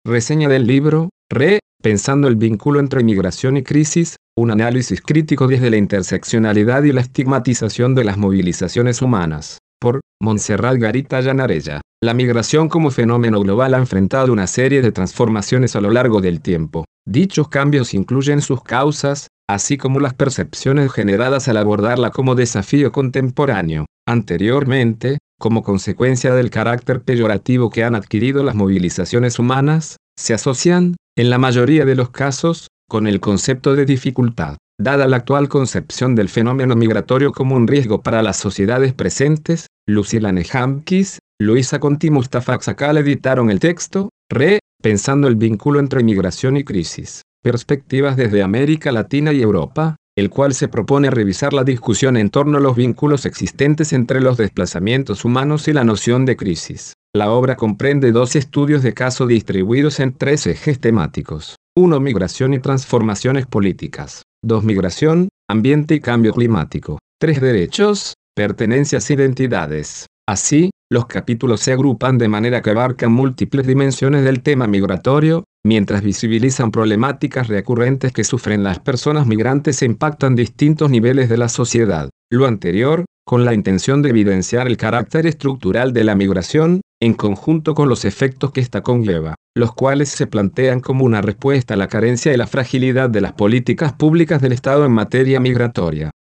Reseña del libro, Pensando el vínculo entre migración y crisis, un análisis crítico desde la interseccionalidad y la estigmatización de las movilizaciones humanas, por Montserrat Garita Llanarella. La migración como fenómeno global ha enfrentado una serie de transformaciones a lo largo del tiempo. Dichos cambios incluyen sus causas, así como las percepciones generadas al abordarla como desafío contemporáneo. Anteriormente, como consecuencia del carácter peyorativo que han adquirido las movilizaciones humanas, se asocian, en la mayoría de los casos, con el concepto de dificultad. Dada la actual concepción del fenómeno migratorio como un riesgo para las sociedades presentes, Lucila Nejamkis, Luisa Conti y Mustafa Aksakal editaron el texto, Pensando el vínculo entre migración y crisis. Perspectivas desde América Latina y Europa, el cual se propone revisar la discusión en torno a los vínculos existentes entre los desplazamientos humanos y la noción de crisis. La obra comprende 2 estudios de caso distribuidos en 3 ejes temáticos. 1. Migración y transformaciones políticas. 2. Migración, ambiente y cambio climático. 3. Derechos, pertenencias e identidades. Así, los capítulos se agrupan de manera que abarcan múltiples dimensiones del tema migratorio, mientras visibilizan problemáticas recurrentes que sufren las personas migrantes e impactan distintos niveles de la sociedad. Lo anterior, con la intención de evidenciar el carácter estructural de la migración, en conjunto con los efectos que ésta conlleva, los cuales se plantean como una respuesta a la carencia y la fragilidad de las políticas públicas del Estado en materia migratoria.